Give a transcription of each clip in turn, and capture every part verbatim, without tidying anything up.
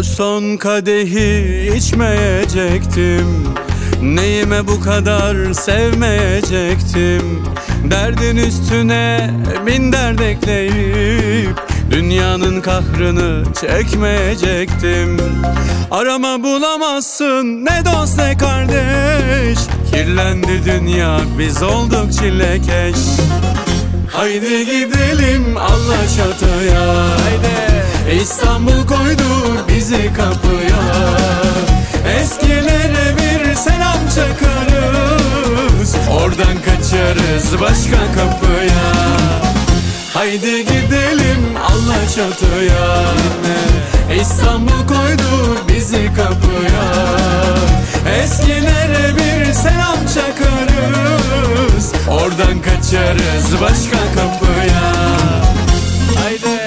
O son kadehi içmeyecektim. Neyime bu kadar sevmeyecektim. Derdin üstüne bin dert ekleyip dünyanın kahrını çekmeyecektim. Arama bulamazsın ne dost ne kardeş. Kirlendi dünya, biz olduk çilekeş. Haydi gidelim Alaçatı'ya, haydi. İstanbul koydu bizi kapıya. Eskilere bir selam çakarız, oradan kaçarız başka kapıya. Haydi gidelim Alaçatı'ya, İstanbul koydu bizi kapıya. Eskilere bir selam çakarız, oradan kaçarız başka kapıya. Haydi.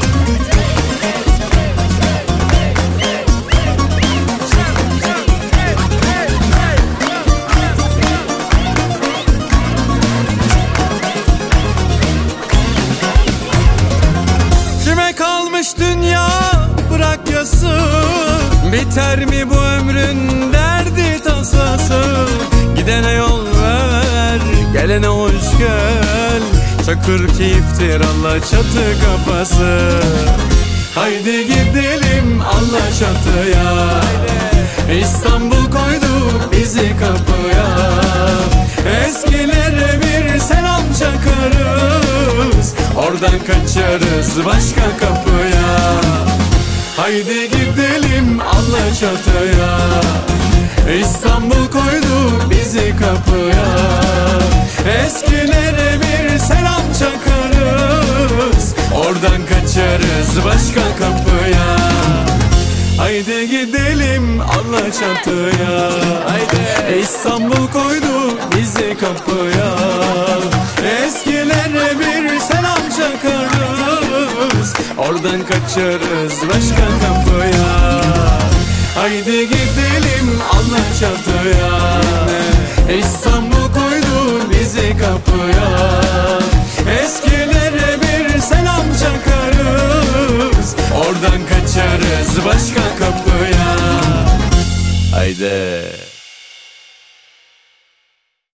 Kime kalmış dünya bırak yası, biter mi bu ömrün derdi tasası. Gidene yol ver, gelene hoş gel. Çakır keyiftir Alaçatı kafası. Haydi gidelim Alaçatı'ya, İstanbul koydu bizi kapıya. Eskilere bir selam çakarız, oradan kaçarız başka kapıya. Haydi gidelim Alaçatı'ya, İstanbul koydu bizi kapıya. Eskilere bir selam çakarız, oradan kaçarız başka kapıya. Haydi gidelim Alaçatı'ya, haydi. İstanbul koydu bizi kapıya. Eskilere bir selam çakarız, oradan kaçarız başka kapıya. Haydi gidelim Alaçatı'ya, İstanbul koydu bizi kapıya. Eski